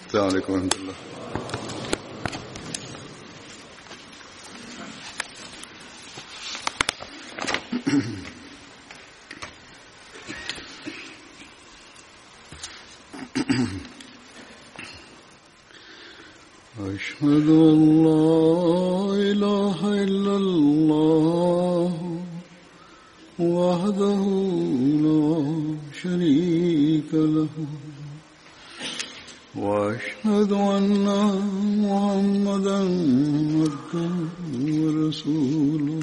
السلام عليكم ورحمة الله. أشهد أن لا إله إلا الله وحده لا شريك له وأشهد أن محمدا عبده ورسوله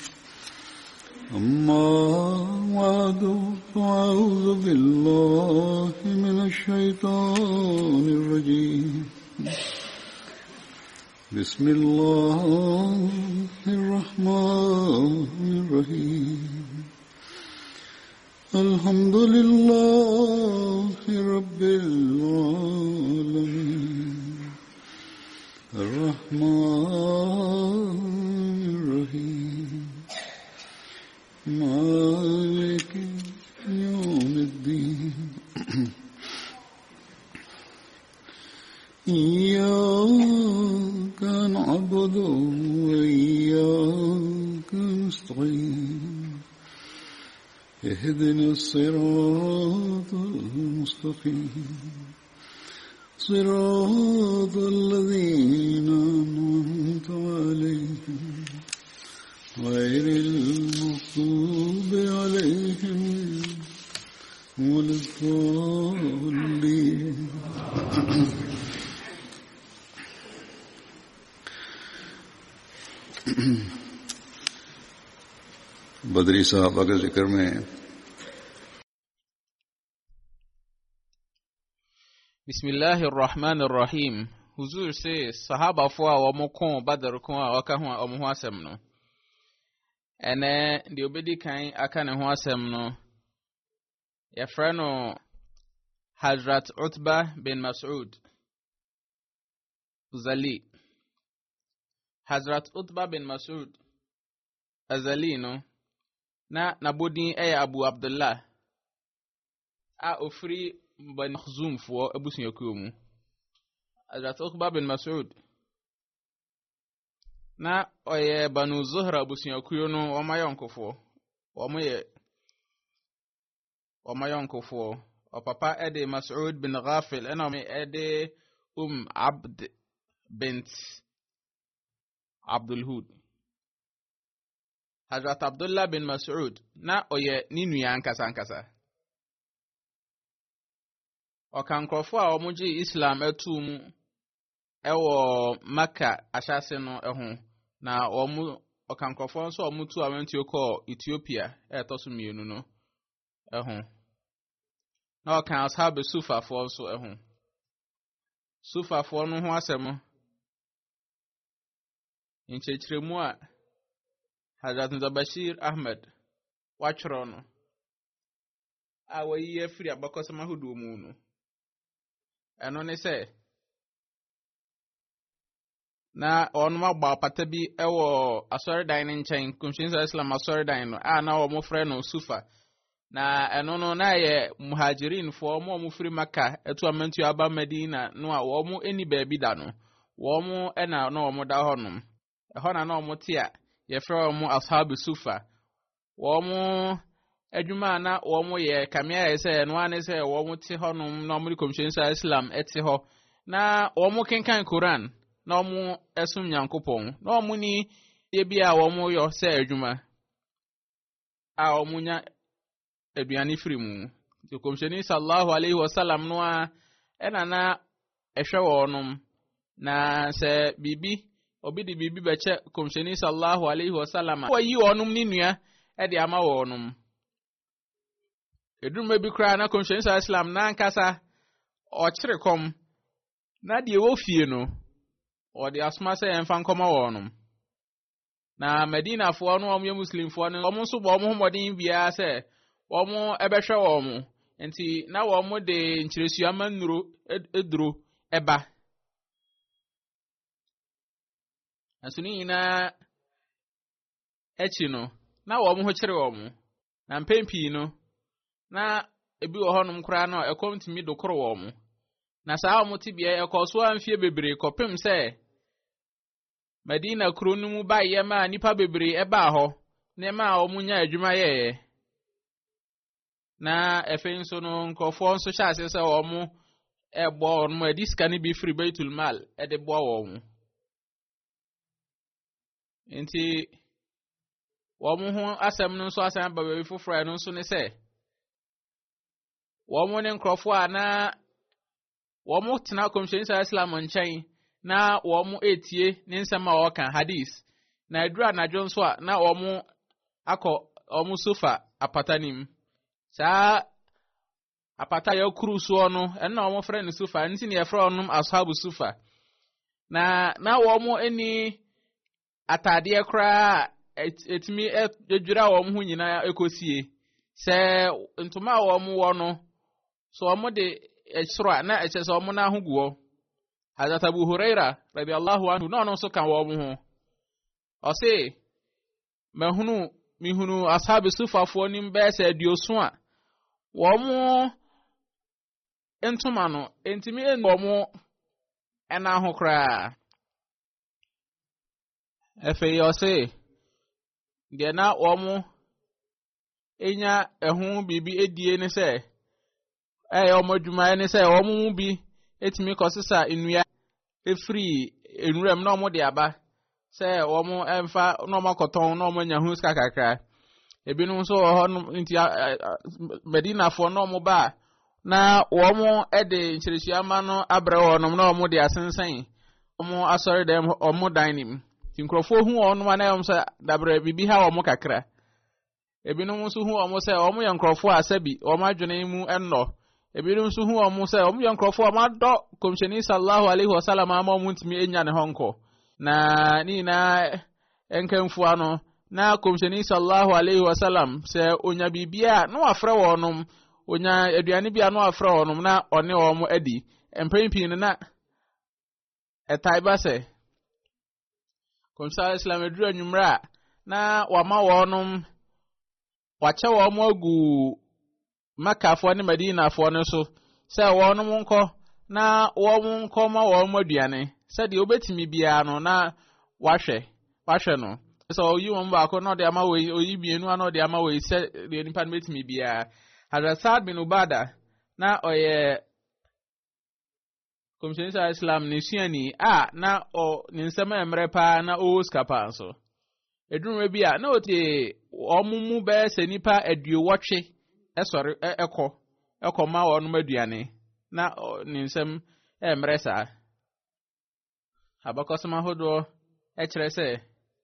أما بعد فأعوذ بالله من الشيطان الرجيم بسم الله الرحمن الرحيم الحمد لله رب العالمين الرحمن الرحيم مالك يوم الدين إياك نعبد وإياك نستعين اهدنا الصراط المستقيم صراط الذين أنعمت عليهم غير المغضوب عليهم ولا الضالين. बदरी साहबा के जिक्र में Bismillahirrahmanirrahim. Huzur say sahaba fo a wo ko badar ko a waka ho a ho asem no. Ene de obedi kan aka ne ho asem no. Ya frano Hazrat Utbah bin Mas'ud Uzali. Hazrat Utbah bin Mas'ud Azali no na nabodin Abu Abdullah a ofri Bani Khzum fo abusun yakuo mu. Hazrat Utbah bin Mas'ud na oye Banu Zuhra abusun yakuo no o mayonkofo o mayonkofo o papa ede Mas'ud bin Ghafil ena me ede Abd bint Abdul Hud. Hazrat Abdullah bin Mas'ud na oye ninu ya nkasa Okankrofo a omuji Islam etum ewo Makka ashase no eho na okankrofo nso omutu awenti okọ Ethiopia etoso mienu no eho na okan ashab Sufa fo nso eho Sufa fo no ho asem inchechiremu a Hazrat Bashir Ahmed wachro no awayi afiri abakosama hudu mu no eno ne se na onuma gba pata bi ewo asoridan ne nchen kumshin Islam asoridan no na wo mofre no Sufa na eno no na ye muhajirin fo mo mofri Makka etu amantu aba Medina no a wo mo eni ba bi da no wo mo na wo mo da honum eho na wo mo tia ye fre wo mo ashab Sufa wo mo adwuma na wo mo ye kamia ye se no ane se wo mo ti honum na mo komshin Islam eti ho na wo mo kenkan Quran na wo mo esum Nyankopon na wo mo ni ye bia wo mo yo se adwuma a wo mo nya aduani firi mu ti komshin sallallahu alaihi wasallam no a ena na ehwe wonum na se bibi obi di bibi beche komshin sallallahu alaihi wasallam wa yi wonum ni nua e de ama wonum edum bi kra na komshin Islam na nkasa o chirekom na de wo fie no o de asma se enfa nkoma wonum na Medina fo no om ye Muslim fo no om so bo mo modin bia se om ebehwe om enti na wo mo de nchiresu amanuro eduro eba asuni na echi no na wo mo ho kire wo mo na mpempi no na ebi wo honum kra na ekom timi dokoro wo mo na saa omotibia ekoso amfie bebre kopem se Medina kuro no mu ba ye ma nipa bebre eba ho na ma omunya adwuma ye na efe nso no nkofo nso hyase se omo ebo no adiska ne bi free Baitul Mal ede bo wo enti womo ho asem no nso asem ba bebi foforo no nso ne se womo ne nkrofo a na womo tena komsheni sa Islam nchen na womo etie ne nsema a okan hadith na adura na jonso a na womo akọ womo sofa apatanim sa apata ya kuru so no en na womo frɛ ne sofa nti ne yɛfrɛ onum ashabu sofa na womo eni atade kra etimi edwira womo ho nyina ekosie sɛ ntoma womo wo no so womo de esra na eche so womo na ho guo Hazrat Abu Huraira radiyallahu anhu no so kan womo ho o se mihunu ashabu sufa fo nim be se aduoso a womo entuma no entimi en womo ena ho kra efe yo se de na womo enya ehu bibi edie ne se omadwuma ne se womo mu bi etimi kosesa enua efri enurem na omo de aba se womo emfa na omo koton na omo nya hu ska kakra ebinu so ho nti Medina fo na omo ba na womo ede nchirisiama no abre wonom na omo de asensan omo asori dem omo dining tinkrofo hu onoma na yom se dabre bibi ha womo kakra ebinu so hu omo se omo yankrofo asabi omo adwene mu enno ebinu so hu omo se omo yankrofo amado komsheni sallallahu alaihi wasallam ama omo ntimi enya ne honko na ni na enkenfu ano na komsheni sallallahu alaihi wasallam se onya bibia no afre wonom onya aduane bia no afre wonom na one omo adi empempin na etaiba se komsa islam edru anwumra na wama wonom wache womo agu makafo ne Medina fo ne so se wonom nko na womo nko ma womo aduane se de obetimi bia no na wahwe no so yi won ba ko no de ama we oyi bienu ano de ama we se de nipa betimi bia Hazrat Saad bin Ubada na oye komsheni sa Islam ne suani na o ne nsema emre pa na o skapa so edunwe bia na ote omumu be se nipa aduowotwe esori ekọ ma wonu maduane na ne nsem emre sa abakosama hodo ekire se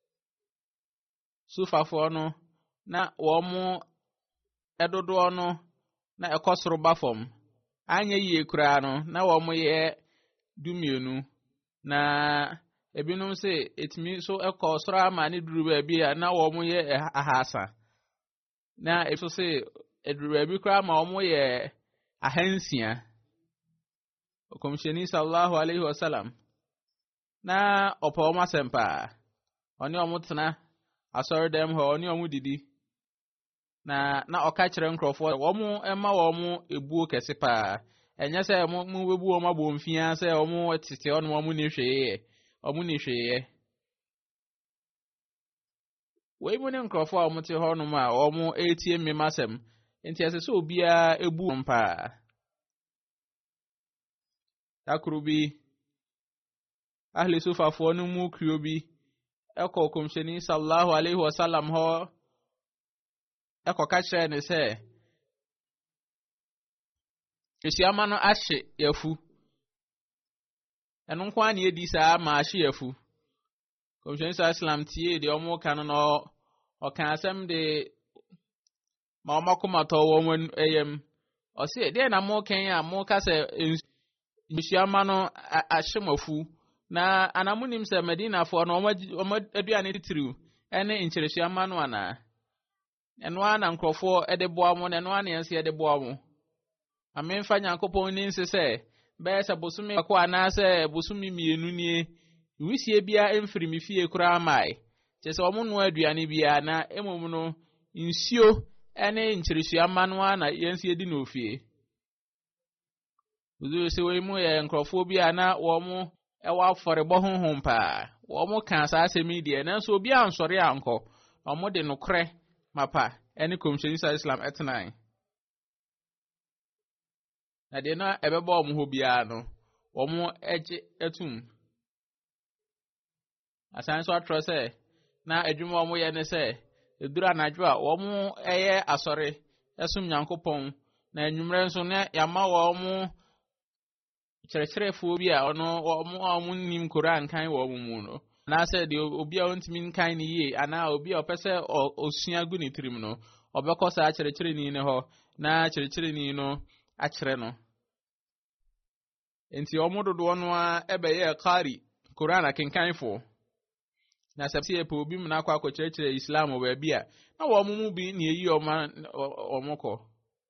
sufafo no na womu edodo no na ekosoro bafom anya yie kura no na womu ye dumienu na ebinum se etimi so ekosoro ama ne duru ba bia na womu ye ahasa na eso se eduru ba bi kura ma womu ye ahansia komsheni sallallahu alaihi wasallam na opo ma sempa oni omutna asori dem ho oni omudidi na okachire nkrofo womu ema womu ebuo kese pa enye se mu webuo ma bo mfia se womu tete onu womu ni hweye we mu ne nkrofo womu te ho no ma womu etie mmemasem enti ase so obia ebu mpa takurubi ahli sufa fo no mu kriobi eko komsheni sallallahu alaihi wasallam ho eko kachire ne se esiama no ahye yafu eno kwa na edi sa ma ahye yafu komsheni sallallahu alaihi wasallam tie de omo kan no o kan asem de ma omakoma to wo mo eyem o se de na mo kan ya mo ka se esiama no ahye mafu na anamunim se Medina fo no omo aduane titiriu ene nkyerehyiama no ana eno ana nkrofo ede boa mo na eno ana yense ede boa mo amemfa nyankopon ni nse se be se bosumi ko ana se bosumi mienu nie wisie bia emfiri mifie kura mai kyese omo no aduane bia na emom no nsio ene nkyerehyiama no ana yense edi no ofie uzu se we mu ye nkrofo bi ana wo mu ewa afọrịbọ honhom pa wo mu kan sa asemi de nanso obi ansọre anko omo de nokre mapa ene komsheni sa Islam etnan na de na ebeba omo ho bia no omo eje etum asan so atro se na adwuma omo ye ne se edura anadwo a omo eye asọre esum Nyankopɔn na enwumre nso ne yama omo kyerɛkyerɛfo bi a ɔmo nim Koran kan wɔ ɔmo mu no na sɛ de obi a ontimi kan ne yie ana obi a ɔpɛsɛ osua gu ne tirim no ɔbɛkɔ saa kyerɛkyerɛni ne hɔ na kyerɛkyerɛni no akyerɛ no enti ɔmo dodoɔ no a ɛbɛyɛ qari Koran akenkanfo na sɛ sɛ pɛ obi mu na akɔ akɔkyerɛkyerɛ Islam wɔ baabi a na wɔ ɔmo mu bi ne eyi ɔmo kɔ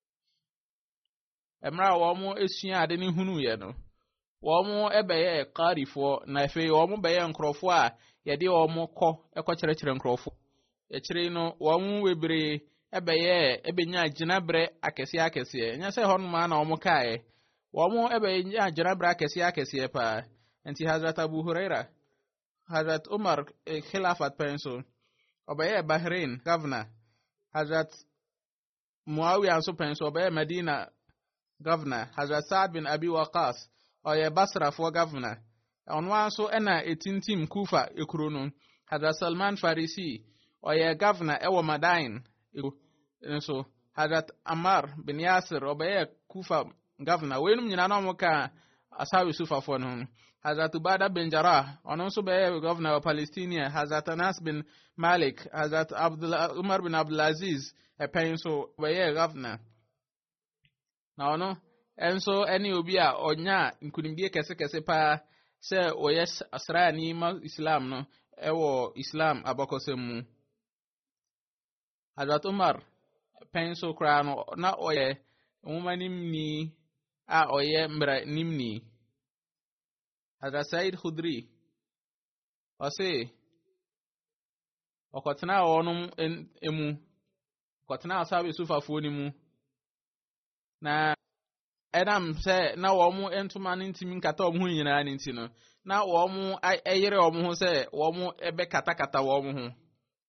emra wɔ ɔmo esua ade ne hunu yɛ no wɔn ɛbɛyɛ qarifo na afei wɔn bɛyɛ nkrɔfo a yɛde wɔn kɔ ɛkɔkyerɛkyerɛ nkrɔfo ɛkyerɛ no wɔn webree ɛbɛyɛ ɛbɛnya gyinabrɛ akɛseɛ nyɛ sɛ hɔnom na wɔn kae wɔn ɛbɛnya gyinabrɛ akɛseɛ paa nti Hazrat Abu Huraira Hazrat Umar Khilafat penso ɔbɛyɛ Bahrain governor Hazrat Muawiya nso penso ɔbɛyɛ Medina governor Hazrat Saad bin Abi Waqas oye Basra for governor onwa so ena etintim Kufa ekuro no Hazrat Salman Farisi oye governor ewo Madain so Hazrat Ammar bin Yasir oye Kufa governor wenum nyina no moka asawi sufa fo no Hazrat Ubada bin Jarrah ono so be governor of Palestine Hazrat Anas bin Malik Hazrat Umar bin Abdul Aziz penso oye governor na ono enso eni obi a onya nkunimdie kese pa se oye asrani ma Islam no ewo Islam abakosem mu Hazrat Umar penso kra no na oye umanimni a oye mbra nimni Hazrat Said Khudri ose okotena onum emu okotena asabe sufafo ni mu na edam se na wo mu entuma ntimi nkata wo mu nyina ne nti no na wo mu eyere wo mu se wo mu ebe kata wo mu ho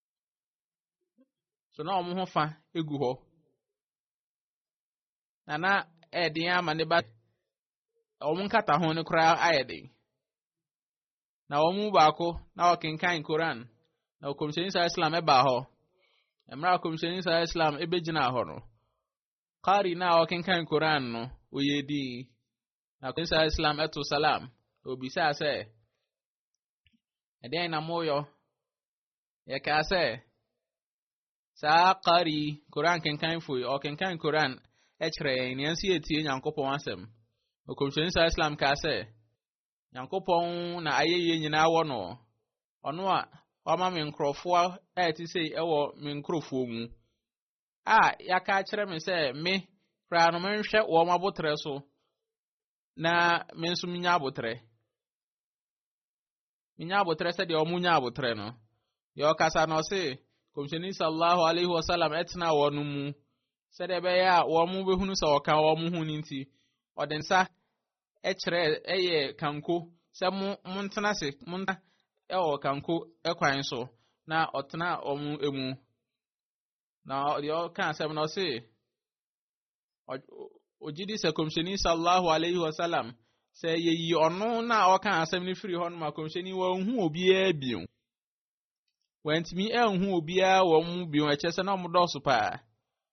so na wo mu ho fa egu ho na edin ama ne ba wo mu nkata ho ne kura ayede na wo mu baako na wo kenkan Koran na komisheni sa Islam eba ho emra komisheni sa Islam ebegina ho no qari na wo kenkan Koran no oyedi na komisheni Islam eto salam obisa se eden na moyo ya ka se sa qari Koran kenkan fu o kenkan Koran echre ni ansi etie Nyankopɔn asem o komisheni sa Islam ka se Nyankopɔn na ayeye nyina wo no ono a ọma me nkrofo eti sei ewo me nkrofo mu a yaka kire me se me kra no menhwe wo mabotre so na me nso minya abotre se de o munya abotre no yo kasa no se komisheni sallallahu alaihi wasallam etna wo no mu se de be ya wo mu behunu se o kan wo mu hu nti odensa ekire eye kanko se mu ntena se munta ewo kanko ekwan so na otena omu emu na yo kan se no se ojidi se komisheni sallallahu alaihi wasallam se yeyi onu na o kan asem ni free hon ma komisheni wa hu obi a biun wantimi enhu obi a wo mu biun echese na omudoso pa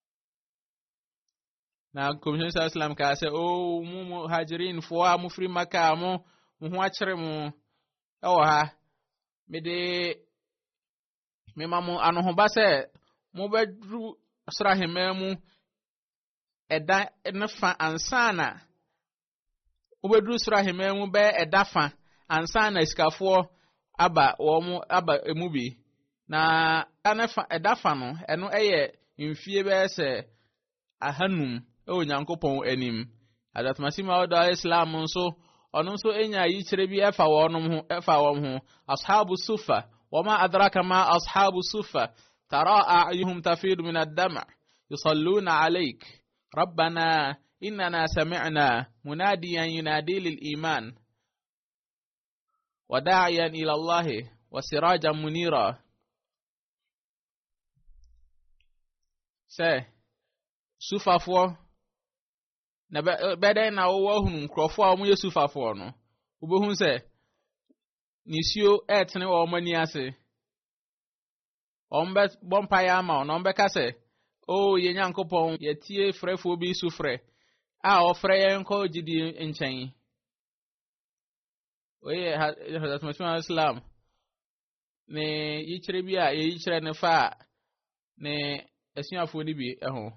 na komisheni sallallahu alaihi wasallam ka se o mu muhajirin fo a mu free Maka mu hu akire mu ewo ha mede memamu anohoba se mo bedru srahememu eda nefa ansana obedru srahememu be edafa ansana iskafo aba wo aba emubi na anefa edafa no eno eye mfie be se ahanum Onyankopɔn anim adatmasima oda Islam nso ono nso enya yi kire bi efa wonum ho ashabu sufa wama adraka ma ashabu sufa tara a'yuhum tafidu min ad-dam' yusalluna alayk rabbana إننا سمعنا مناديا ينادي للإيمان وداعيا إلى الله وسراجا منيرا. سufafo na beden na wo hunu nkrofo a mo ye sufafo no ubehun se nisio etne wo mani ase ombe bompa ya ma no ombe ka se o ye nyankopon ye tie frefo bi sufre a ofre ye nko gidi enchen oye hazrat muhammad islam ne yichire bi a ye yichire ne fa ne asuafo ni bi eho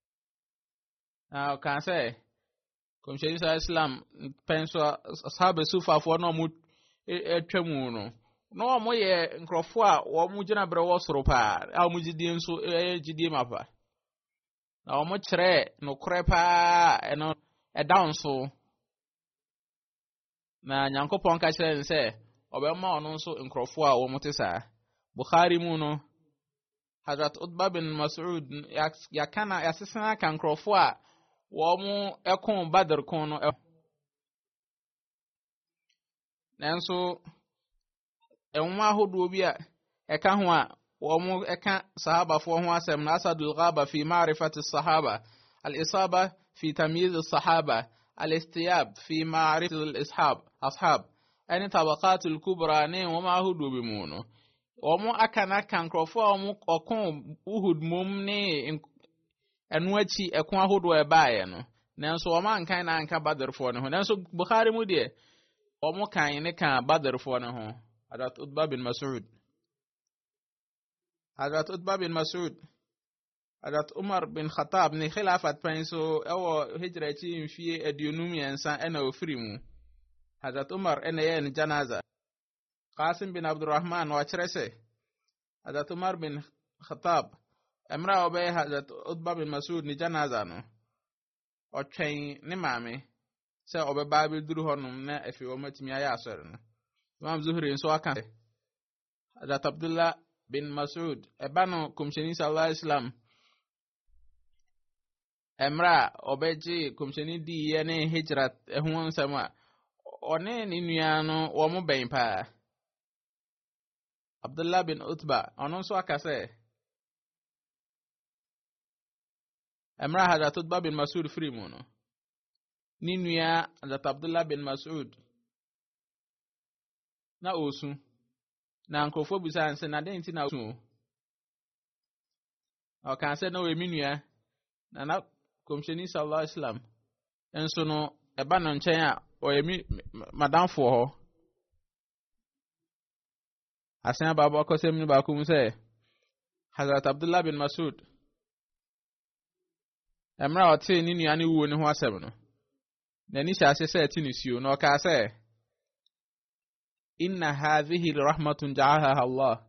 kan say komsheni sa islam penso ashabe sufafo no mu etwamu no mo ye nkrofo a wo mu gina bre wo soro pa a mu gidie nso gidie mapa na wo mo kire no kore pa eno down so na nyankopon ka kire nse obema ono nso nkrofo a wo mo tesa Bukhari mu no Hazrat Utbah bin Mas'ud yakana yasesana kan nkrofo a wo mu ekon Badr kon no nanso enwa hodo bi a eka ho a wo mu eka sahaba fo ho asem na Asadul Ghaba fi ma'rifati as-sahaba al-isaba fi tamyiz as-sahaba al-istiyab fi ma'rifati ashab ani tabaqat al-kubra ne wo ma hodo bi mu no wo mu akana kan krofo wo mu okon Uhud mum ne enu achi ekon ahodo e baaye no nanso wo ma nkan na anka Badr fo ne ho nanso Bukhari mu de wo mu kan ne kan Badr fo ne ho Hazrat Utbah bin Mas'ud Hazrat Umar bin Khattab ne khilafat penso ewo hijra chi mfie aduonum yensa ena ofiri mu Hazrat Umar ena ye ne janaza Qasim bin Abdurrahman wa chirese Hazrat Umar bin Khattab emra obey Hazrat Utbah bin Mas'ud ni janaza no o twen ne maame se obeba bi duru honum na efi o matimi aya asore no Imam Zuhri nso aka Hazrat Abdullah bin Mas'ud ebano kumsheni sallallahu alaihi wasallam emra obeji kumsheni di ye ne hijrat ehun nsama one ni nua no wo mo ben pa Abdullah bin Utbah ono nso aka se emra Hazrat Utbah bin Mas'ud free mu no ni nua Hazrat Abdullah bin Mas'ud na osu na nkofo busa anse na den ti na osu o kan se no we minua na komsheni sallallahu alaihi wasallam enso no eba no nchen a o yemi madamfo ho asan baba ko sem ni ba ku mu se Hazrat Abdullah bin Mas'ud emra ote ni nua ni wuo ni ho asem no na ni sha se ti ni sio no ka se inna hadhihi rahmatun ja'aha Allah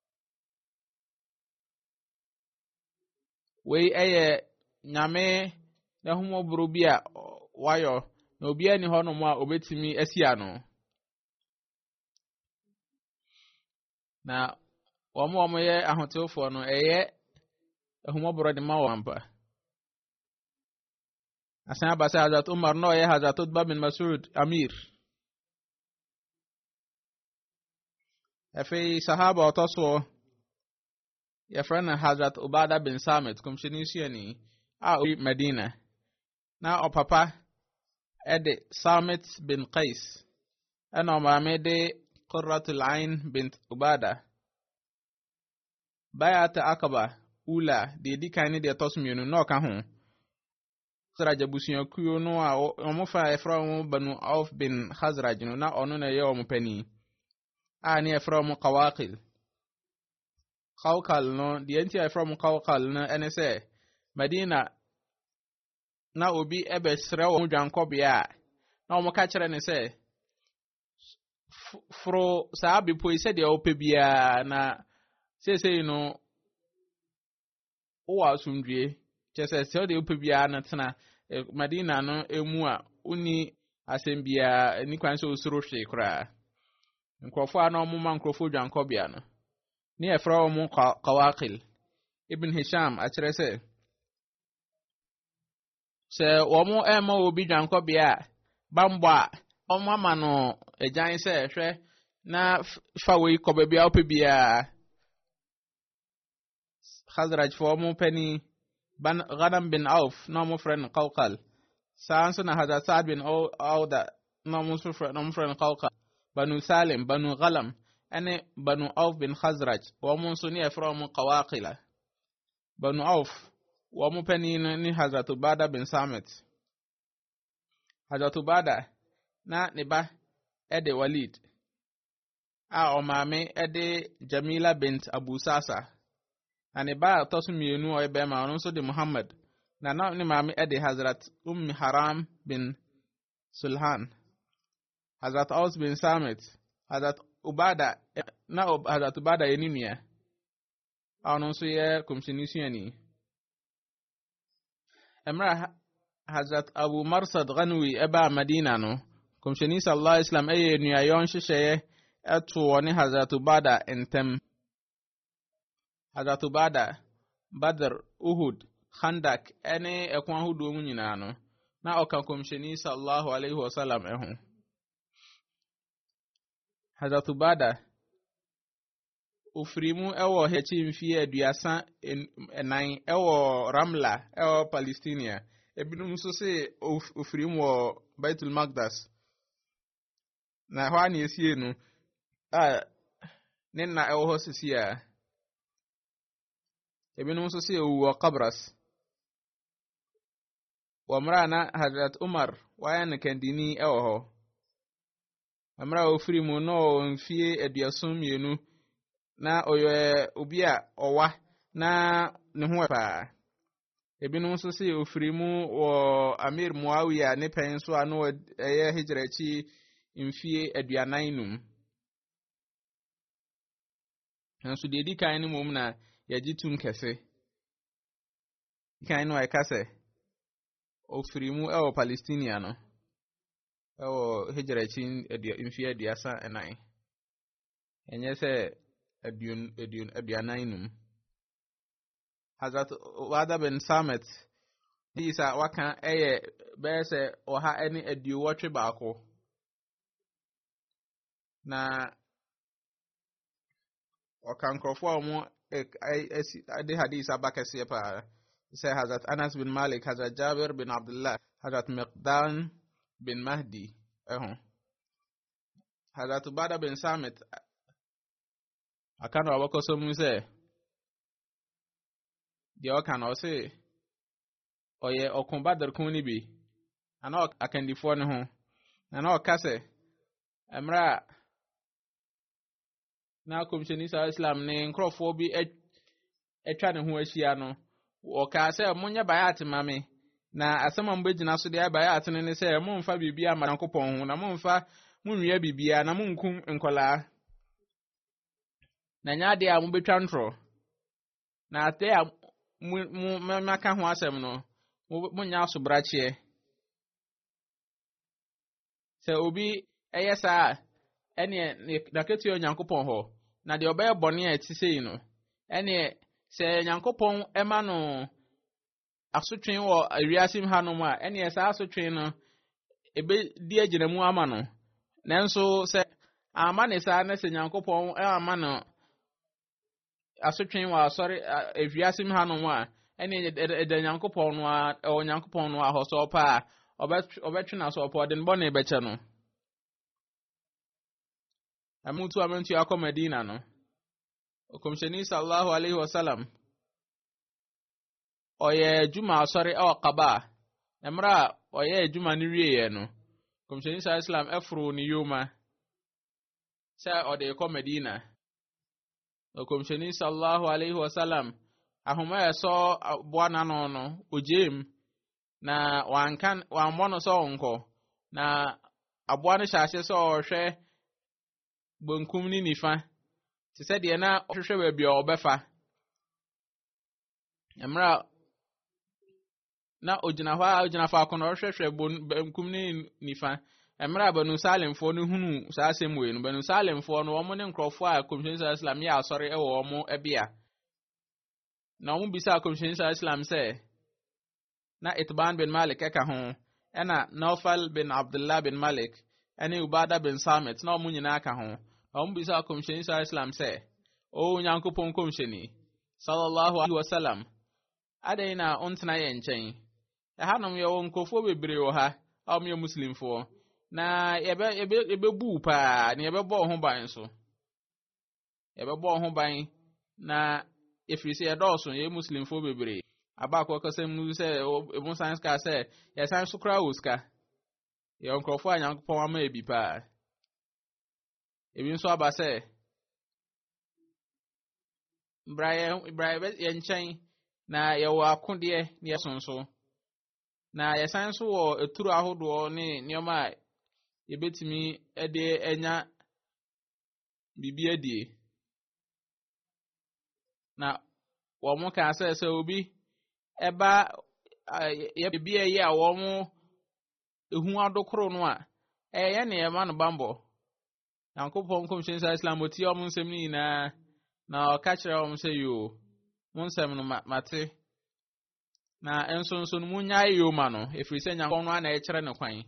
we eye nyame na humo buru bia wayo na obi ani ho no mo a obetimi asia no na omo ye ahotewfo no eye humo buru de ma wampa asan abasa Hazrat Umar no ye Hazrat Utbah bin Mas'ud amir efe sahaba otoso ya frana Hazrat Ubada bin Samit kumshini siani a Medina na opapa ede Samit bin Qais ana mamede Qurratul Ain bint Ubada bayat Aqaba ula de dikani de tosmiunu no ka ho Khazraj abusuan kuyo no a omofa efra Banu Auf bin Khazraj no na ono na ye omopani ani efra Qawqal no the entire from Qawqal no enese Medina na obi ebesre wo dwankobia na omo ka kire ne se fro sabi po ise de opebia na sese no o asundue chese se de opebia na tena Medina no emu a uni asembia ni kwan so osoro hwe kra nkrofo ana omo man nkrofo dwankobia no ni efra mu Qawaqil Ibn Hisham achire se se womo ema obi dwanko bia bambo a omo ama no agyan se hwe na fa we koba bia opebia Khazraj fo mo pani ban Ghanam bin Auf no mo friend Qawqal sanso na hada Sa'd bin Auda no mo friend Qawqal Banu Salim Banu Ghalam ane Banu Auf bin Khazraj wa mo suni from Qawaqila Banu Auf wa mo pani ni Hazrat Ubada bin Samit Hazrat Ubada na ne ba ede Walid a o maame ede Jamila bint Abu Sasa ane ba tosu mienu o ebe ma ono so de Muhammad na ne maame ede Hazrat Haram bin Sulhan Hazrat Aus bin Samit Hazrat Ubada na Hazrat Ubada yenimia ono so ye komshini suani emra Hazrat Abu Marsad Ghanwi eba Madina no komshini sallallahu alaihi wasallam eye nuayon hyehyeye eto woni Hazrat Ubada entem Hazrat Ubada Badr Uhud Khandak ene ekwan hudu mu nyina no na okan komshini sallallahu alaihi wasallam eho Hazrat Ubada ufrimu ewo hechi mfie aduasa enan ewo Ramla ewo Palestine ebinum so se ufrimu wo Baitul Maqdis na hwa na esie no nenna ewo ho sisia ebinum so se wo Qabras wa mrana Hazrat Umar wayan kendini ewo ho amra ufrimu no mfie aduasum mienu na oyo obi a owa na ne ho pa ebinum so se ofirimu wo Amir Muawiya ne penso ano eye hijrachi mfie aduananum nso de di kan ne mom na yajitum kese kan no ay kase ofirimu ewo Palestine no ewo hijrachi mfie aduasa enan enye se aduananum Hazrat Ubada bin Samit isa waka eye bese oha eni aduwotwe baako na okankrofo omo ade hadith abakase pa say Hazrat Anas bin Malik Hazrat Jabir bin Abdullah Hazrat Miqdan bin Mahdi Hazrat Ubada bin Samit akano abakoso mu se de okano se oye okun Badr kun ni bi ana akandifo ne ho na okase emra na komsheni sa Islam ne nkrofo bi etwa ne ho ahia no okase munya bayat mame na asema mbegina so de bayat ne se mumfa bibia amankopon ho na mumfa munwia bibia na munkum nkola na nya de a mubetwa ntro na ate a maka ho asem no munya so brachie se obi eyesa ene na ketu Onyankopon ho na de obey bone a tisei no ene se Nyankopon ema no asotwen wo awiasim hanom a ene esa asotwen no ebe di aginamu ama no nanso se ama ne sa na se Nyankopon ama no asotwen wa sorry awiasim hanom a ene de Nyankopon no a Onyankopon no a hoso pa obetwena so pa den bone beche no amuntu amentu akọ Medina no okomsheni sallallahu alaihi wasallam oye juma sorry Qaba emra oye juma ni wiye no komsheni sallallahu alaihi wasallam efro ni yoma sa ode ko Medina okomsheni sallallahu alaihi wasallam ahuma eso bwana no ojem na wanmono so onko na abwana shashe so hwe bonkum ni nifa ti se de na hwehwe ba bia obefa emra na ojina fa kono hwehwe bonkum ni nifa emra Banu Salim fo no hunu sa asemwe no Banu Salim fo no omo ne nkrofo a komsheni Islam ya asore e wo omo ebia na omo bisa komsheni Islam se na Itban bin Malik eka ho ena Naufal bin Abdullah bin Malik ene Ubada bin Samit na omu nyina aka ho omu bisa komsheni sa Islam se o Nyankopɔn komsheni sallallahu alaihi wasallam adai na ontena ye nkyɛn ɛhanom yɛ wɔ nkofo bebree wɔ ha a wɔyɛ muslimfo na yɛbɛbu paa na yɛbɛbɔ ho ban so yɛbɛbɔ ho ban na efiri sɛ yɛdɔɔso yɛ muslimfo bebree abakɔ kasa mu sɛ emu science ka sɛ yɛsan so kora wɔ sika yɛ nkurɔfo a Nyankopɔn ama ebi paa ebi nso aba sɛ bra yɛ nkyɛn na yɛwɔ akodeɛ ne yɛsonso na yɛsan so wɔ eturu ahodoɔ ne nneɛma a yɛbɛtumi de anya bibi adie na wɔn ka sɛ obi ɛba yɛbi ɛyɛ a wɔn ehu adokoro no a ɛyɛ ne ɛma no bambɔ Nyankopɔn kɔmhyɛn sɛ Islam otie wɔn nsɛm ne nyinaa na ɔka kyerɛ wɔn sɛ yoo mo nsɛm no mate na nso no munyae yoma no efiri sɛ Nyankopɔn no ana ɛkyerɛ ne kwan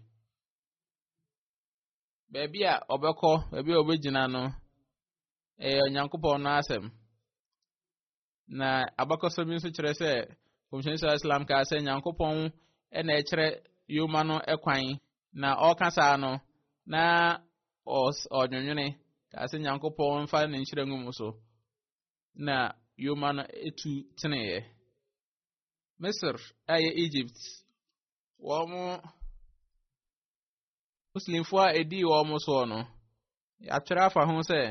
baabi a ɔbɛkɔ baabi a ɔbɛgyina no Nyankopɔn no asɛm na abakɔsɛ bi nso kyerɛ sɛ kɔmhyɛn sɛ Islam ka sɛ Nyankopɔn ɛna ɛkyerɛ yoma no ɛkwan na ɔka saa no na ɔnwonwene ka sɛ Nyankopɔn mfa ne nkyerɛ ngu so na yoma no etu teneɛ Misr ɛyɛ Egypt wɔn muslimfo a edi wɔn so no atwerɛ afa ho sɛ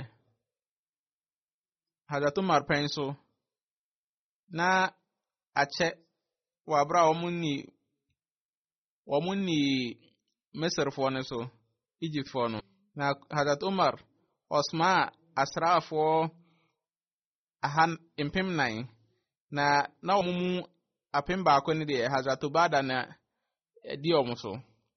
Hazrat Umar pɛn so na akyɛ wɔ abra wɔn ni Misrfoɔ no so Egyptfoɔ no na Hazrat Umar ɔsoma asraafoɔ 900 na wɔn mu apem baako ne deɛ Hazrat Ubada na di wɔn so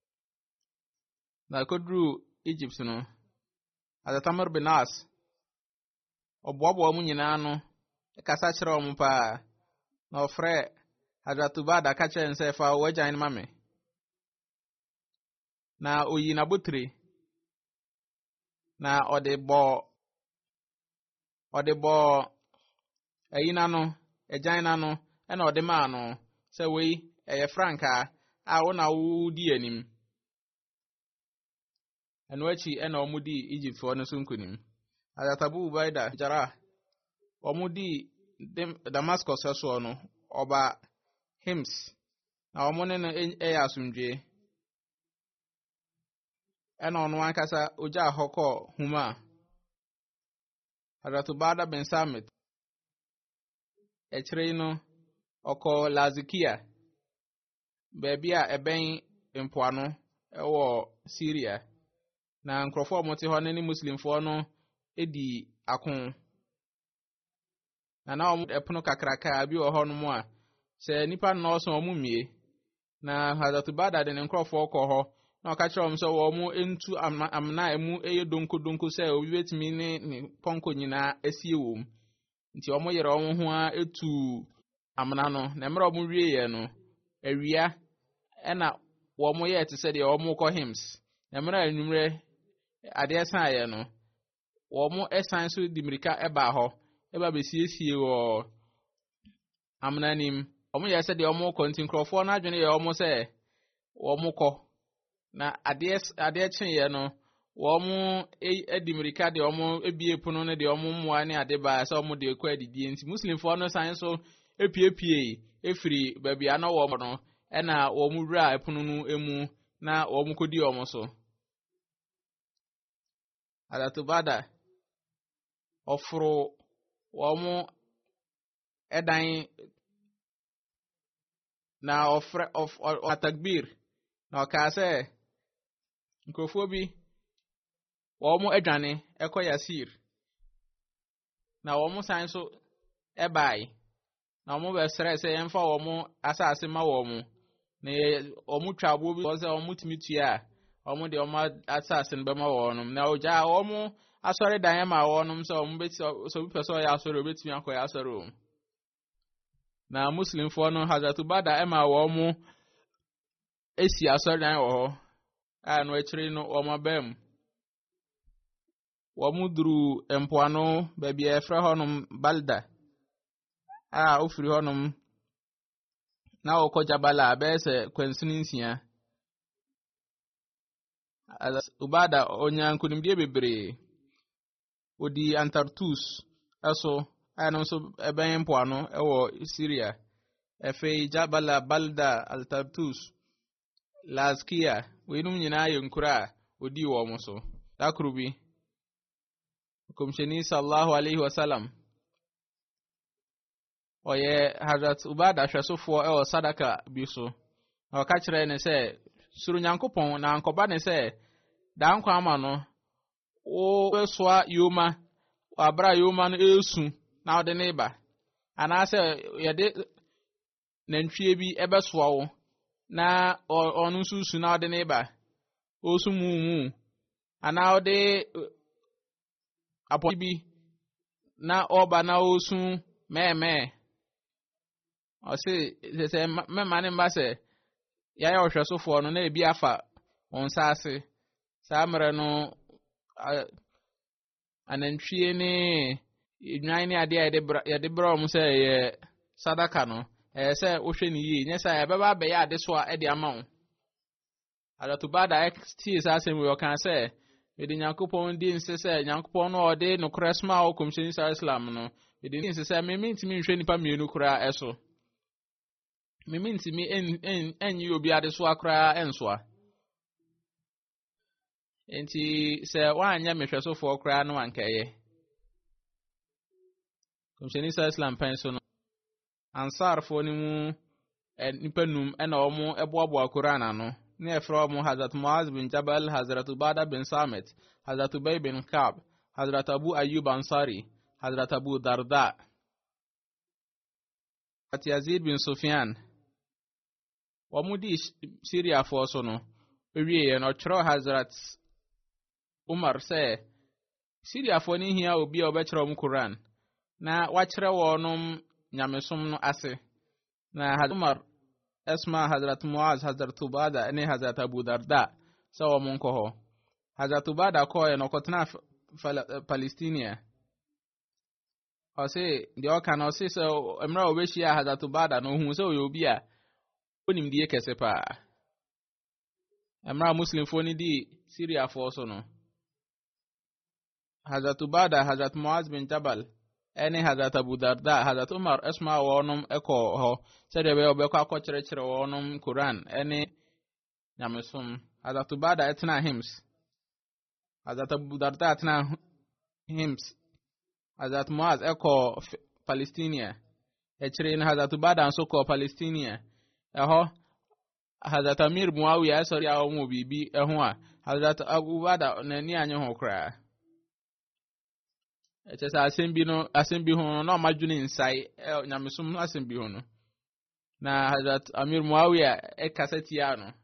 na koduru Egypt no Hazrat Amr bin As ɔboaboa wɔn nyinaa no kasa kyerɛ wɔn paa na ɔfrɛ Hazrat Ubada ka kyerɛ nsɛ fa wagyan ma me na oyi n'abotire na ɔde bɔ ayina no agyan na no ɛna ɔde maa no sɛ wei ɛyɛ frankaa a wo na wodi anim ɛno akyi ɛna ɔmo di Egyptfoɔ no so nkonim Hazrat Abu Ubaida Jarrah ɔmo di Damascus ɛsoɔ no ɔba Hims na ɔmo ne no ɛyɛ asomdwe ɛna ɔno ankasa ogya hɔ kɔɔ Huma Hazrat Ubada bin Samit ɛkyerɛ no ɔkɔ Lazikia baabi a ɛbɛn mpoano ɛwɔ Syria na nkurɔfoɔ a wɔte hɔ ne muslimfoɔ no edi ako na wɔn ɛpono kakraka bi wɔ hɔ no mu a sɛ nipa nnɔɔso wɔn mmie na Hazrat Ubada de ne nkurɔfoɔ kɔ hɔ na ɔka kyerɛ wɔn sɛ wɔn ntu amena a emu ɛyɛ donko sɛ obi betumi ne pɔnkɔ nyinaa asie wɔm nti wɔn yɛrɛ wɔn ho a etu amena no na mmerɛ wɔn wie yɛ no awia ɛna wɔn yɛ te sɛ deɛ wɔn kɔ Hims na mmerɛ anwummerɛ adeɛ san yɛ no wɔn ɛsan so di mirika ɛbaa hɔ ɛba besiesie wɔ amena nim wɔn yɛ sɛ deɛ wɔn kɔ nti nkurɔfoɔ no adwene yɛ wɔn sɛ wɔn kɔ na adeɛ kyeeɛ no wɔn edi mirika deɛ wɔn ebie pono no deɛ wɔn mmoa ne ade baa sɛ wɔn de kɔ adidie nti muslimfoɔ no san so epiepie efiri baabi a na wɔn no ɛna wɔn wura pono no emu na wɔn kɔdi wɔn so Hazrat Ubada ɔforo wɔn ɛdan na ɔfrɛ atakbir na ɔkaa sɛ nkurɔfoɔ bi wɔn adwane ɛkɔ Yasir na wɔn san so ɛbae na wɔn bɛsrɛ sɛ yɛmfa wɔn asase ma wɔn na wɔn twa aboɔ bi sɛ wɔn tumi tua a wɔn de wɔn asase no bɛma wɔn na ogya wɔn asɔre dan ma wɔn sɛ wɔn bɛti sɛ obi pɛ sɛ ɔyɛ asɔre obetumi akɔ yɛ asɔre wɔn na Muslim fo no Hazrat Ubada ema wo mu esi asọdan wo ho a no akiri no wo mabam wo mu duru empoano ba bia efra honum Balda a ofiri honum na wo ko Jabala abese kwansininsia Ubada onyankunimdie bebre odi Antartus aso ano so eben poano ewo Syria efe Jabala Balda Altartus Lazkia wenum nyina yenkura odi wo mo so takrubi komsheni sallallahu alaihi wasallam oye Hazrat Ubada hwesofo ewo sadaka bi so o ka kire ne se suru nyankopon na ankoba ne se da nkwa ama no o soa yoma abra yoma no esu na ode ne ba ana se yede nantwie bi ebesoa wo na onu susu na ode ne ba osu mumu ana ode apobi na oba na osu meme o se mema ne mba se ya ohwesofo no na ebi afa onsase samre no anantwie ne edwan ne ade ya de bra mu se ye sadaka no se ohwe ni yi nya sa ebeba be ya ade so a ede ama wo Hazrat Ubada XT sase mu yo kan se edi Nyankopon di nse se Nyankopon no ode no kresma o komsheni Islam no edi nse se memintimi nhwe nipa mienu kura eso memintimi enyi obi ade so akra ensoa enti se wanya mehwesofo kra no ankeye komsheni Islam penso no ansar fo ni mu nipa num ena omo eboabo Qur'an no ne efra omo Hazrat Muaz bin Jabal, Hazrat Ubada bin Samit, Hazrat Ubay bin Ka'b, Hazrat Abu Ayyub Ansari, Hazrat Abu Darda, Hazrat Yazid bin Sufyan. Wamudi Syria fo so no ewie no chro Hazrat Umar se Syria fo ni hia obi a obechro mu Qur'an na wachre wonum nyamesom no ase na Hazrat Umar Esma Hazrat Muaz, Hazrat Ubada, ene Hazrat Abu Darda, sawa munko ho. Hazrat Ubada koye no kotna Palestinia. Ose, di oka na ose so, emra obeshi ya Hazrat Ubada no hu se oyobi a, onim diye kese pa. Emra Muslim foni di Syria fo so no. Hazrat Ubada, Hazrat Muaz bin Jabal, ene Hazrat Abu Darda, Hazrat Umar Esma wonum eko ho sede be obekwa akochere wonum Quran ene nyamesum Hazrat Ubada etna hymns Hazrat Abu Darda etna hymns Hazrat Muaz eko Palestinia echere ne Hazrat Ubada nso ko Palestinia eho Hazrat Amir Muawiya esori awo mu bibi eho a Hazrat Abu Ubada na ni anye ho kra Echesa asembi hono na majuni insai nyamesum no asembi hono na Hazrat Amir Muawiya ekaseti ya no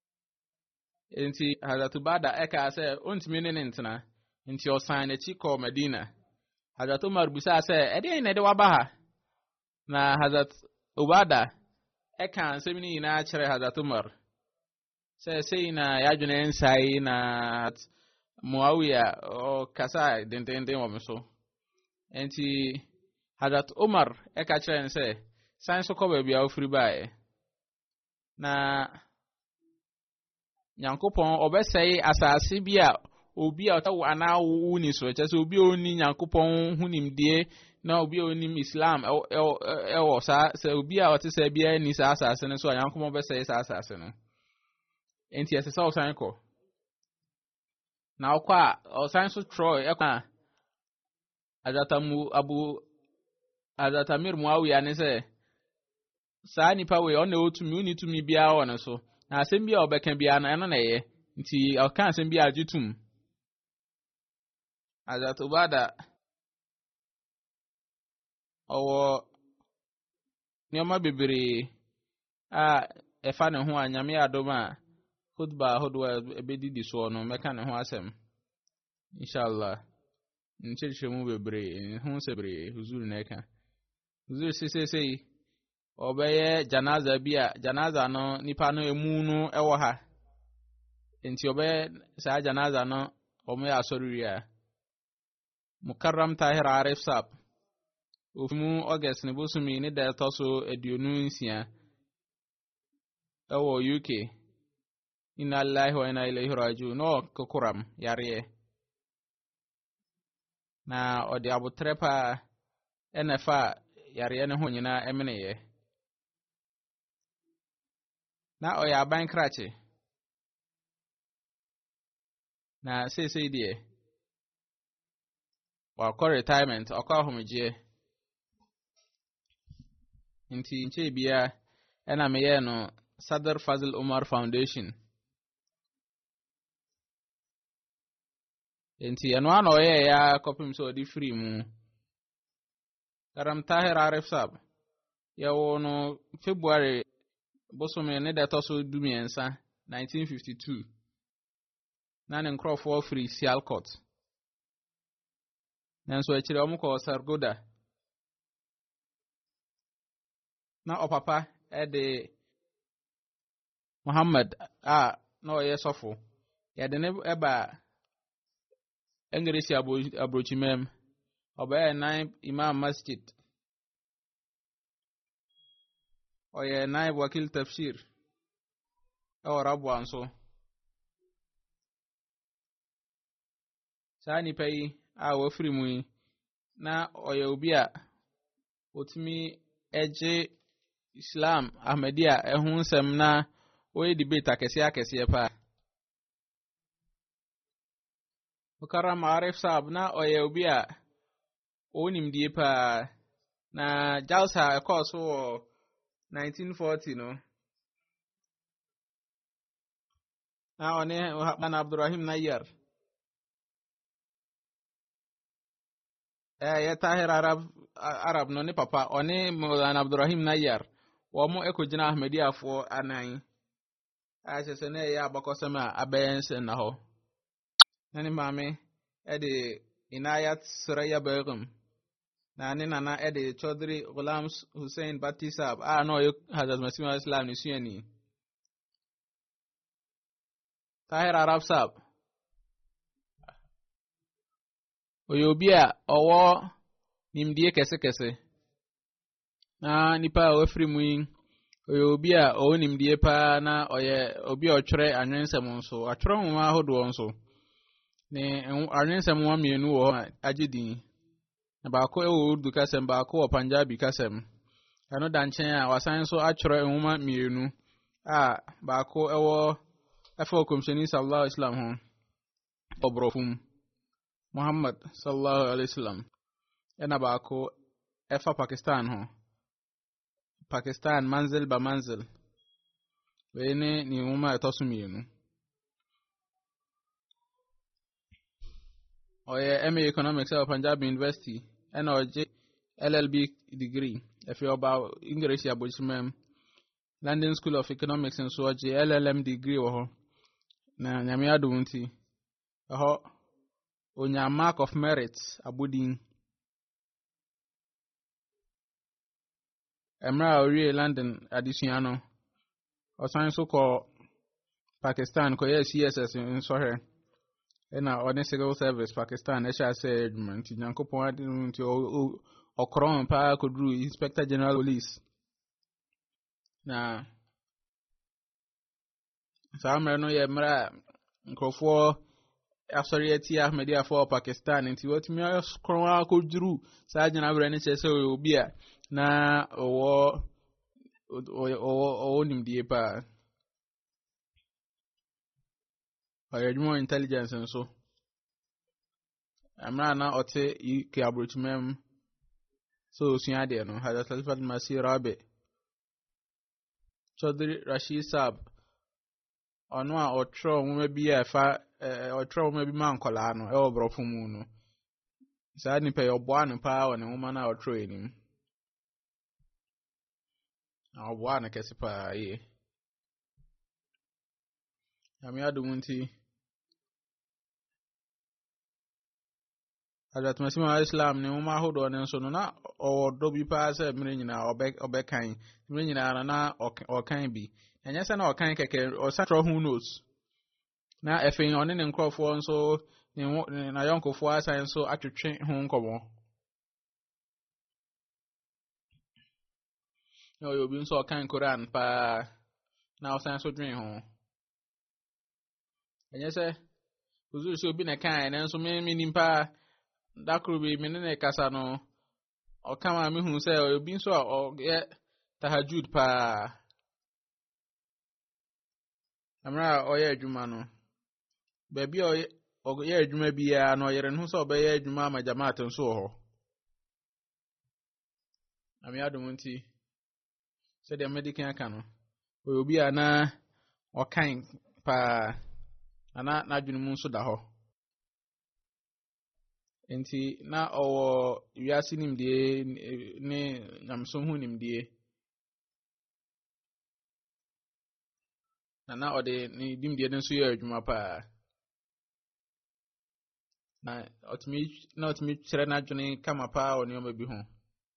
enti Hazrat Ubada eka se ontimi ne ntena enti osan na chiko Medina Hazrat Umar bisa se ede ne de wabaha na Hazrat Ubada eka ansemini na chere Hazrat Umar se na yajune insai na Muawiya o kasa dendende wamso enti Hazrat Umar eka chere nse sanso ko be bia ofiri bae na Nyankopon obesei asase bia obi a tawo ana wu ni so chese obi oni Nyankopon hunimdie na obi oni Islam sa se obi a otese bia ni sa asase ne so Nyankopon obesei sa asase no enti ese sa osan ko na okwa osan so Troy ekwa Hazrat Amir Muawiya ne se sa nipa we ona otumi uni tumi bia wona so na asem bia obeka bia na eno na ye nti oka asem bia agitum Hazrat Ubada owo nyoma bebere a efa ne ho anyame adoma khutba hodwa ebedidi so no meka ne ho asem inshallah nchechemu bebere hu sebre huzuru na eka huzuru sesei obeye janaza bia janaza no nipa no emu no ewo ha enti obeye sa janaza no omo ya soruria Mukarram Tahir Arif Sab ofumu August ne bosumi ne da toso eduonu nsia ewo UK inna lillahi wa inna ilaihi raji'un no kokuram yare na odi abutrepa enefa yare ne ho nyina emeneye na oya ban krache na sese die wakọ retirement ọkọ ahomegye nti nche bia ena meye no Sadr Fazil Umar Foundation nti eno ano ye ya kopim so di free mu Karam Tahir Arif Sab ya wono February bosome ne da toso dumiensa 1952 na ne nkrofo free Sialcott nanso akire omukọ Sargoda na opapa ede Muhammad na oye sofo ya de ne eba engeresi abrochimem obaye naib imam masjid oye naib wakil tafsir rabu anso sani pay wofiri mu na oye obi a otimi eje Islam Ahmadiyya ehun sem na oye debate akese pa Mukarram Arif Sab na oye obi a onim die pa na jalsa course 1940 no na one Mana Abdurrahim Nayyar ya Tahir Arab no ne papa one Mana Abdurrahim Nayyar wo mo ekojina Ahmadiyya fo anan achese na ya abakosema abense na ho nani mame ede Inayat Suraya Begum na ni nana ede Chaudhry Ghulam Hussein Batti Sab no yo Hazrat Masih Islam ni sueni Tahir Arab Sab oyobia owo nimdie kese na nipa ofri mu oyobia o nimdie pa na oye obi otwere anwensem nso atwere mu ahodo nso ne anwensem wa mienu wo agedin na baako ewo urdu kasem baako wo Punjabi kasem ano danchen a wasan so atwere nwoma mienu baako ewo afa komsheni sallallahu alaihi wasallam ho obrofum Muhammad sallallahu alaihi wasallam ena baako efa Pakistan ho Pakistan manzil ba manzil wene ni nwoma etosumienu oye MA Economics at Punjab University ena oje LLB degree if you about English abojimem London School of Economics and so oje LLM degree wo na nyame adunti ho onya mark of merit abudin emra ori London addition osan so ko Pakistan ko CSS nso he ena on civil service Pakistan say nti nyankopon adin nti okron pa kodru Inspector General Police na samre no ye mra nkrofo asorieti Ahmadiyya for Pakistan nti wotimi okron akodru sa gina bre ne chese obi a na owo nimdie pa more intelligence and so amra na ote ke abrochimem so suade no Hazrat Alfad Masih Rabi Chaudhry Rashid Sab ono a otro nwoma bi afa otro nwoma bi mankola no e obrofo mu no sa ni pe obo anu pa wona nwoma na otro enim na obo anu kese pa ye ami adumunti Hazrat Masih Islam ne uma hodo ne nso no na odo bi pa se mire nyina obekan mire nyina na okan bi enye se na okan keke osatro who knows na efin one ne nkrofo nso na yonkofo asan nso atwetwe ho nkomo na obi nso okan Quran pa na osan so dwen ho enye se uzuru se obi na kan na nso me nimpa dakrubi menene kasa no okama me hu se obi nso ye tahajjud pa amra oye adwuma no baby oye adwuma bia no yere no so obeye adwuma ma jamaat nso ho ami adum nti se de medical aka no obi ana okan pa ana na adwunu mu nso da ho enti na owo wiase nimdie ne namso hu nimdie na ode ni dimdie nso ye adwuma pa na otimi chere na adwene kama pa oni o mabi ho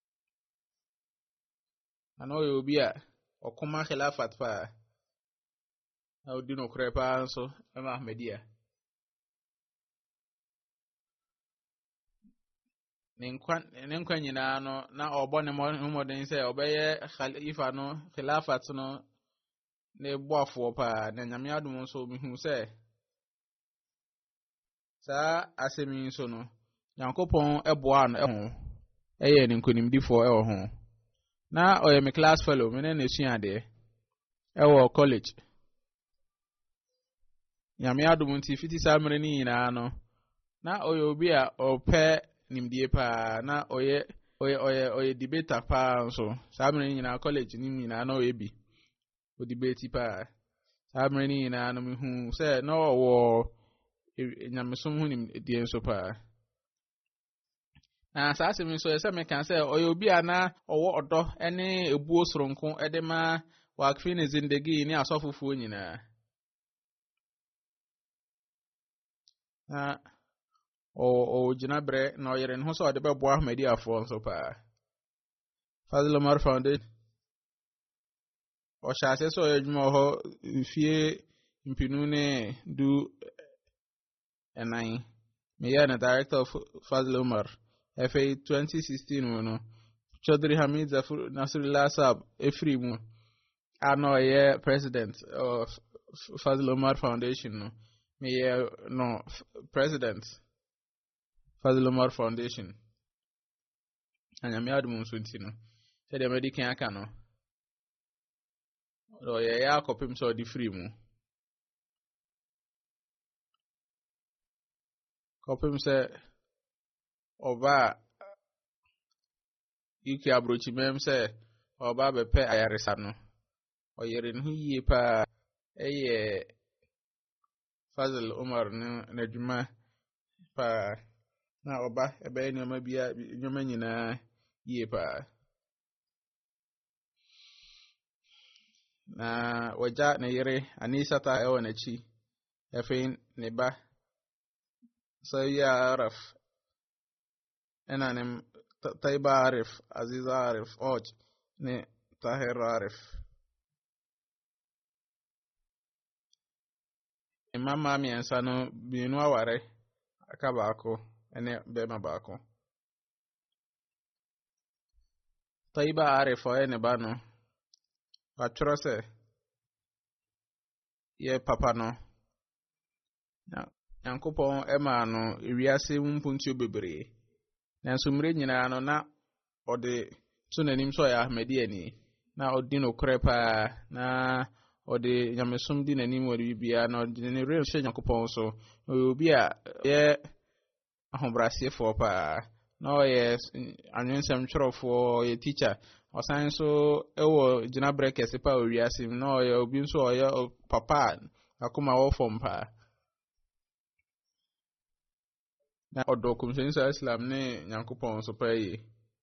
ana obi a okoma khilafat pa na odi no kure pa nso ma Ahmedia ne nkwa nyina no na obo ne modern se obeye khalifa no khilafat no ne boafo pa na nyame adum nso mihu se sa asemi nso no Yankopon eboa no ho eye ne nkonimdifo ho na oye me class fellow me na suade ewo college nyame adum nti fiti samre ni nyina no na oye obi a ope nimdie pa na oye debater pa nso samre ni nyina college ni nyina na oye bi o debate pa samre ni nyina no me hu se na owo nyamesom hu nimdie nso pa na saase mi so ese me kan se oye obi ana owo odo ene ebuo soronko ede ma wakfi ne zindagi ni asofufu nyina na o jinabre na oyere no so ode bebo Ahmedi afo nso pa Fazl Umar Foundation o shaase so yedwuma ho fie mpinu ne du enai me ya na director of Fazl Umar FA 2016 no Chaudhry Hamid Zafur Nasrullah Sab Efrimu ano ye president of Fazl Umar Foundation no me ye no president Fazl Umar Foundation anya me adum nso nti no se de medical aka no o ye ya kopim so di free mu kopim se oba iki abrochi mem se oba bepe ayaresa no oyere no yie pa eye Fazl Umar na dwuma pa na oba ebe nyoma bia nyoma nyina yie pa na waja na yere Anisata ewo na chi efin ne ba Sawiya Arif enanem Taiba Arif Aziza Arif Oj ne Tahir Arif mama miensa no bienu aware aka baako ene bema baako Taiba Arif o ene ba no atworo se ye papa no Yankopon ema no ewiase mpuntuo bebre na nsumre nyina no na ode to nanim so ya Ahmedi ani na odi no kore pa na ode nyamesom di nanim wori bibia na ode ne real hye Yankopon so obi a ye ahobrasefo pa na oye anwensem twerofo ye teacher osan so ewo gina brekes pa owiase na oye obi nso oye papa akoma wo fom pa na odo kumsensa Islam ne Yankopon so pa yi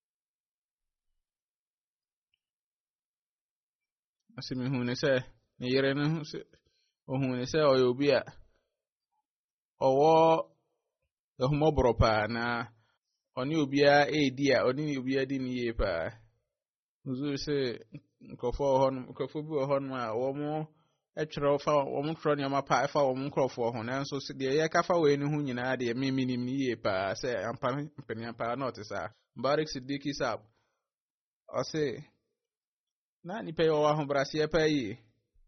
asimi hu ne se ne yere ne ohun ne se oye obi a owo ehumobro pa na oni obia edi a oni obia di ni ye pa uzu se nkofo ho nkofo bi ho no a wo mo etwere fa wo mo tro ne ma pa fa wo mo nkofo ho nanso se de ye ka fa we ni hu nyina de me minim ni ye pa se ampa mpenia pa na otisa Barik Siddiqui sab o se na ni pe yo wa ho brase pa yi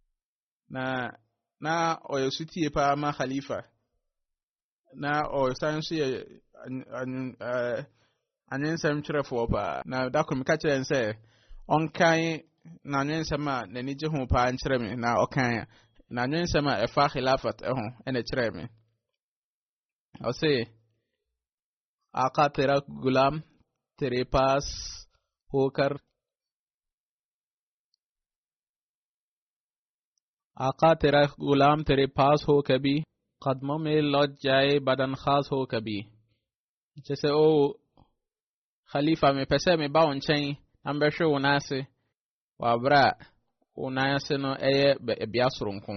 na oyosutie pa ma khalifa na o sansu ye anyensem kyerefo pa na dakom ka kyerɛ nse onkan na anyensem a nani gye ho pa nkyerɛ me na okan na anyensem a efa khilafat ho ene kyerɛ me o se आका तेरा गुलाम तेरे पास होकर आका तेरा गुलाम तेरे पास हो कभी कदमों में लौट जाए बदन खास हो कभी जैसे ओ खलीफा में पैसे में बाउन चाहिए ambeshe unase wabra unase no eye biasurunku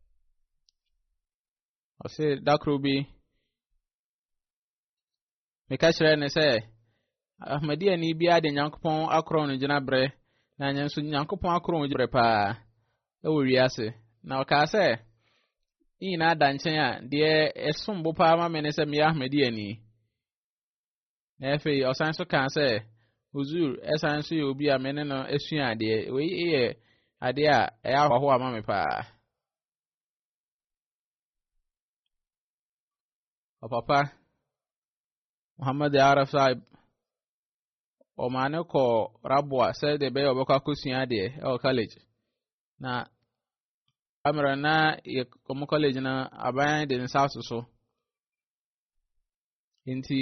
ose dakrubi mekashire ne se ahmadia ni bia de nyankopon akron no gina bre na nyanso nyankopon akron gina pa e wo wiase na o ka se ina danchen a de esumbo pa ma me ne se me ahmadia ni na efe osan so kan se uzur esan so obi a me ne no esua ade we ye ade a e ahwo ama me pa o papa Muhammad Araf Saib o mane ko rabwa se de be obeka kusua de e college na amra na ye ko college na aban de south so inti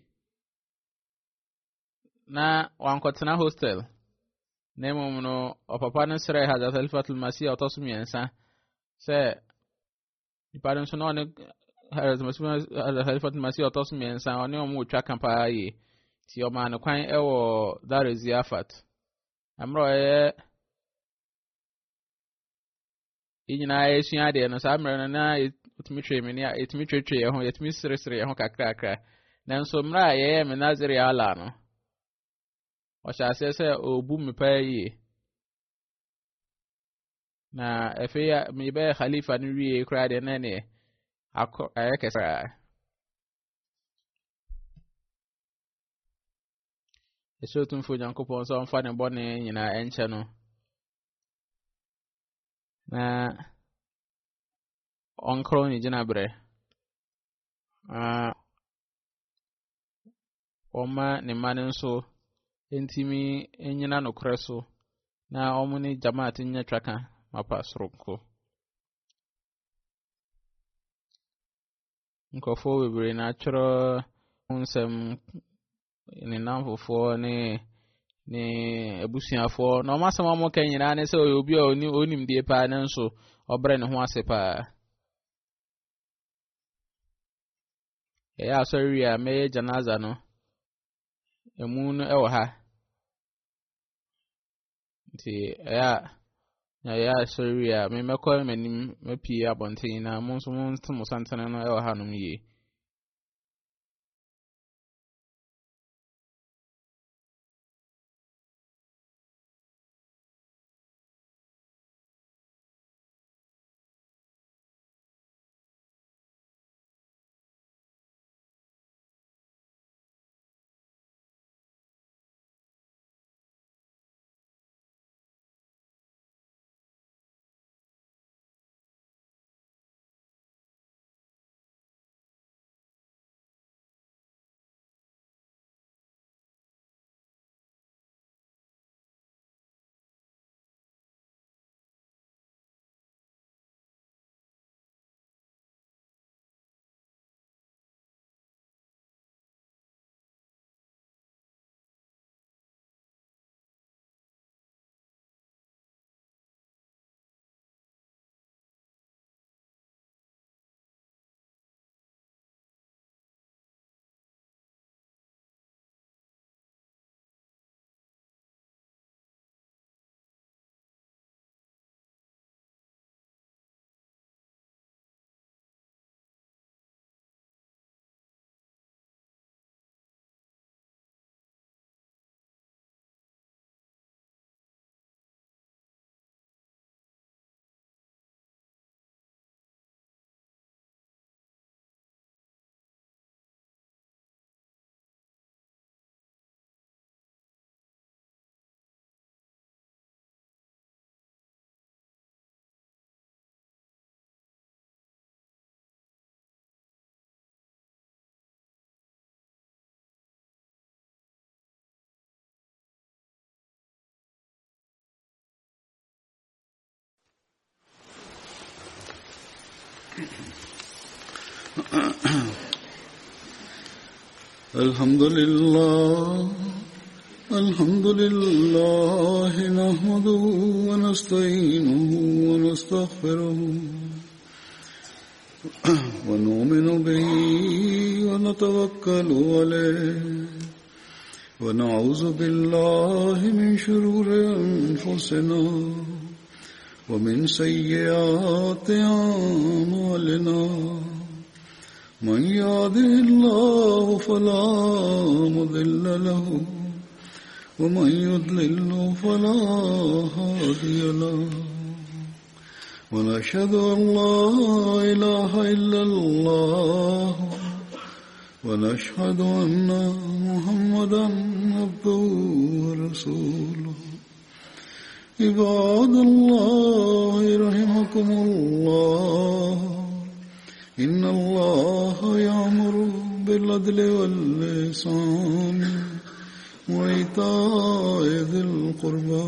na wankotena hostel nemo no o papa no sere hada Khalifatul Masih autosumiensa se ipadon so no ne Khalifatul Masih autosumiensa oni o mu twa kampa yi ti o ma no kwan e wo Dar Ziafat amro e inyina esua de no sa amro na etimi twe me ne etimi twetwe e ho etimi sere e ho kakra nanso mra ye me naziri ala no o sha se obu me pa yi na efe ya me be khalifa ni wie kra de na ne ayekesa eso tumfo Nyankopon so mfa ne bone nyina enche no na onkro ni jina bre oma ne mane nso entimi enyina no kreso na omuni jamaat nya twaka mapa soroko nkofo bebre na choro nsem ni namfofo ne ebusuafo na omasama mo kanyina ne se obi onim die pa ne nso obre ne ho ase pa ya sorry a me janaza no emu no ewo ha nti ya sorry a me mekọ manim mapie abonten na mo nso mo ntimo santene no ewo ha no yi الحمد لله نحمده ونستعينه ونستغفره ونؤمن به ونتوكل عليه ونعوذ بالله من شرور أنفسنا ومن سيئات أعمالنا من يهده الله فلا مضل له ومن يضلل فلا هادي له ونشهد أن لا إله إلا الله ونشهد أن محمدا عبده ورسوله عباد الله رحمكم الله إن الله يأمر بالعدل والإحسان وإيتاء ذي القربى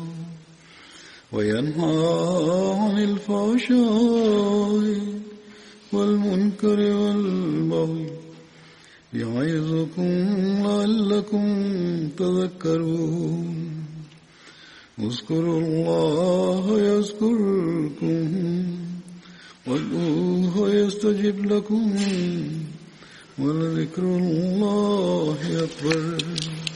وينهى عن الفحشاء والمنكر والبغي يعظكم لعلكم تذكرون اذكروا الله يذكركم وادعوه يستجب لكم ولذكر الله أكبر.